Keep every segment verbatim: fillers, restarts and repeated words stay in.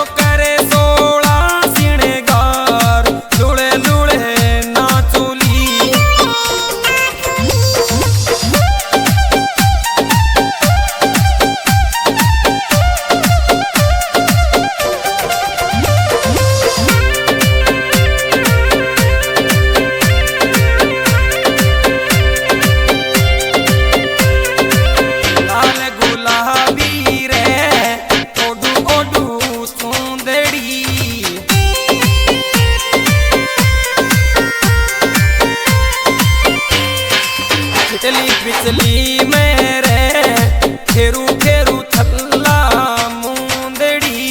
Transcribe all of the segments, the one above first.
करे सोला सिणगार लुड़े लुड़े नाचोली। लाल गुलाबी रे ओडू ओडू सुंदड़ी, बिचली बिचली मेरे खेरू खेरू थल्ला मुंदड़ी।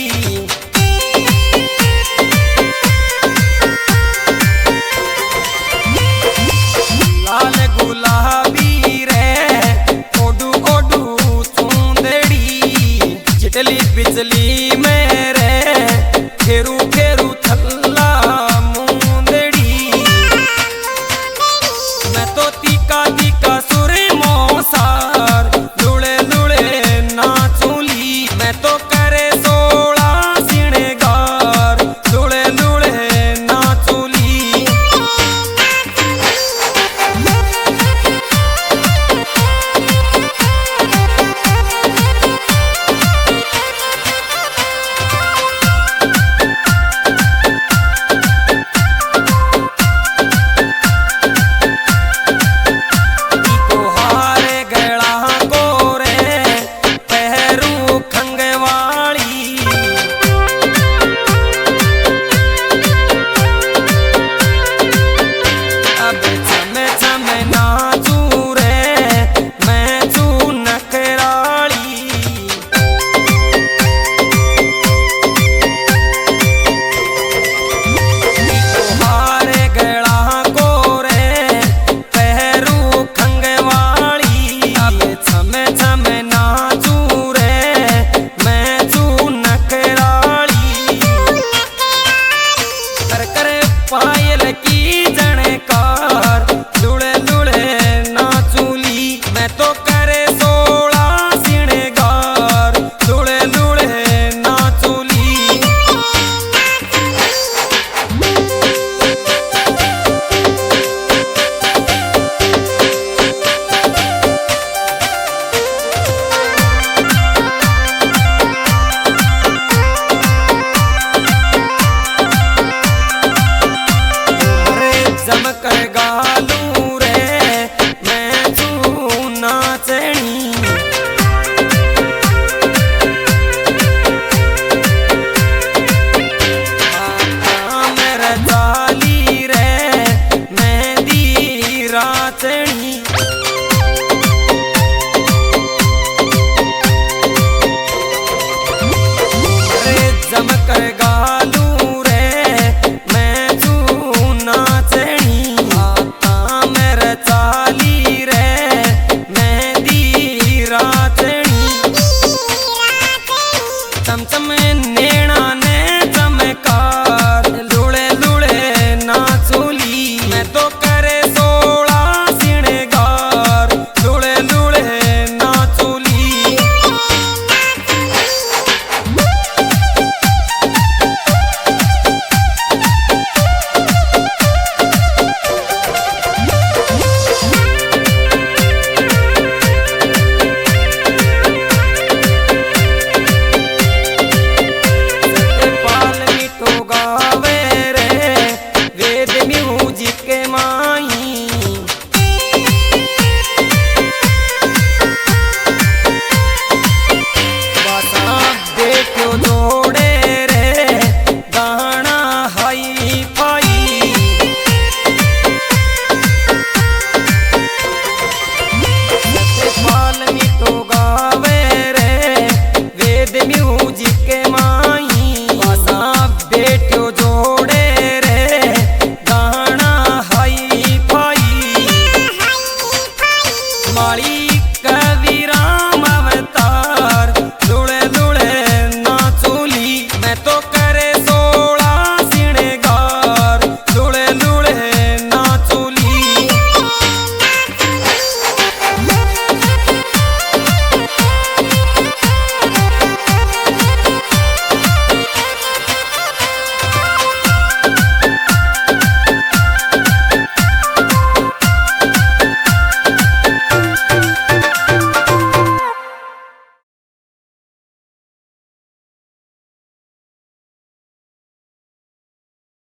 लाल गुलाबी रे ओडू ओडू सुंदड़ी, चिटली बिचली मेरे खेरू खेरू थल्ला मुंदड़ी। मैं तो तीका तीका सुरे मोसार लुड़े लुड़े नाचूली। मैं तो करे सोला सिणगार लुड़े लुड़े नाचूली। पायल की जणकार लुड़े लुड़े नाचूली। मैं तो करे सोला सिणगार लुड़े लुड़े नाचूली। चमकर गालू रे मैं तू नाचनी, मेरा जाली रे मेहंदी राचनी। चमकर गालू रे मैं तू नाचनी, चाली रे मेहंदी राचनी। चमचम नैना